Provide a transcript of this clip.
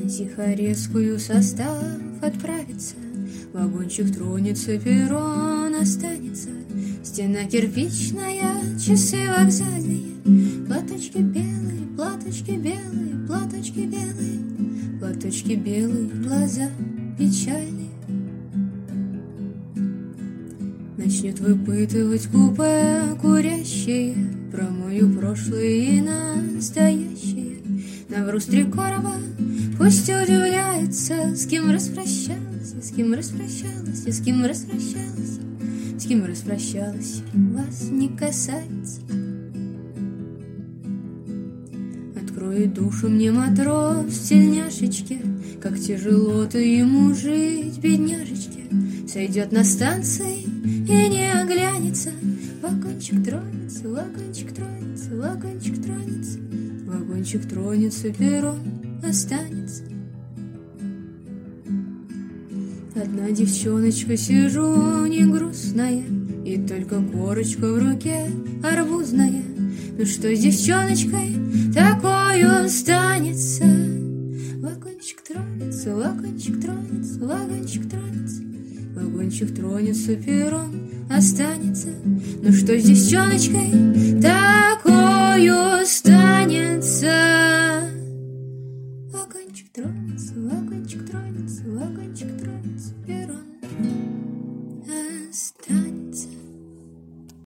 На Тихорецкую состав отправится, вагончик тронется, перрон останется. Стена кирпичная, часы вокзальные, платочки белые, платочки белые, платочки белые, платочки белые, глаза печальные. Начнет выпытывать купе курящие про мое прошлое и настоящее. Навру с 3 короба, пусть удивляется, с кем распрощалась, с кем распрощалась, с кем распрощалась, с кем распрощалась, вас не касается. Откроет душу мне матрос в тельняшечке, как тяжело-то ему жить, бедняжечке. Сойдет на станции и не оглянется, вагончик тронется, вагончик тронется, вагончик тронется, вагончик тронется, перрон останется. Одна девчоночка, сижу не грустная, и только корочка в руке арбузная. Ну что с девчоночкой такою станется? Вагончик тронется, вагончик тронется, вагончик тронется, вагончик тронется, перрон останется. Ну что с девчоночкой такою станется?